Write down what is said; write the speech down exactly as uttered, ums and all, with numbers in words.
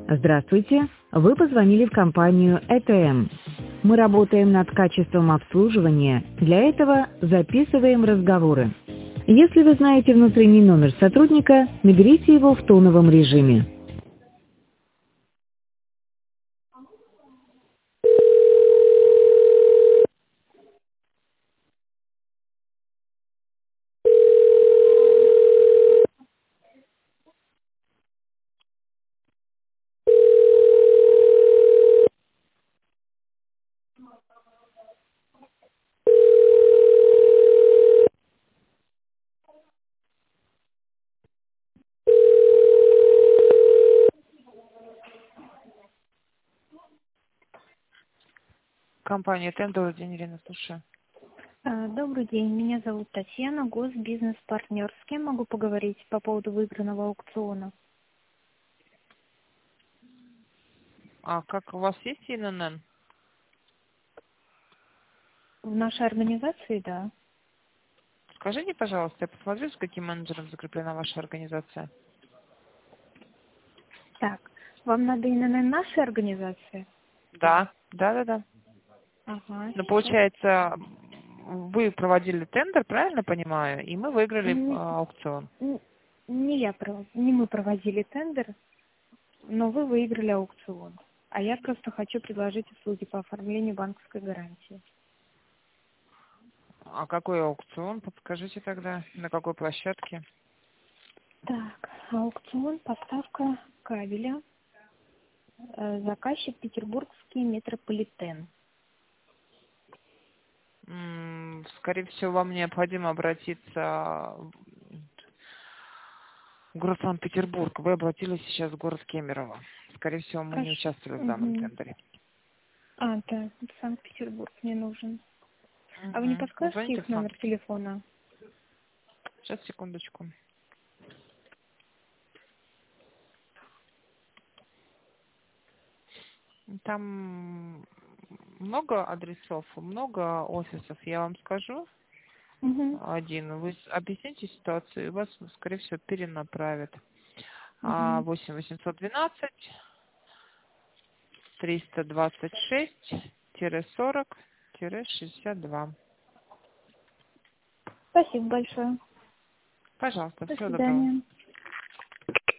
Здравствуйте. Вы позвонили в компанию и ти эм. Мы работаем над качеством обслуживания. Для этого записываем разговоры. Если вы знаете внутренний номер сотрудника, наберите его в тоновом режиме. Компания Тендер, день Ирина, слушаю. А, Добрый день, меня зовут Татьяна, Госбизнес-партнер. С кем могу поговорить по поводу выигранного аукциона? А как у вас есть ай эн эн эн? В нашей организации, да. Скажите, пожалуйста, я посмотрю, с каким менеджером закреплена ваша организация. Так, вам надо именно нашей организации? Да, да, да, да. Ага, Но сейчас. получается, вы проводили тендер, правильно понимаю, и мы выиграли э, Не, аукцион. не- не я пров- не мы проводили тендер, но вы выиграли аукцион. А я просто хочу предложить услуги по оформлению банковской гарантии. А какой аукцион, подскажите тогда, на какой площадке? Так, аукцион, поставка кабеля, э, заказчик петербургский метрополитен. М, Скорее всего, вам необходимо обратиться в город Санкт-Петербург. Вы обратились сейчас в город Кемерово. Скорее всего, мы не Хорошо. участвовали в данном Мгм. тендере. А, да, Санкт-Петербург мне нужен. А вы не Угу. подскажете Звоните их в номер Санкт. телефона? Сейчас, секундочку. Там много адресов, много офисов. Я вам скажу Угу. один. Вы с- объясните ситуацию, и вас, скорее всего, перенаправят. А, Угу. восемь восемьсот двенадцать триста двадцать шесть сорок шестьдесят два. Спасибо большое. Пожалуйста, До всего доброго. свидания.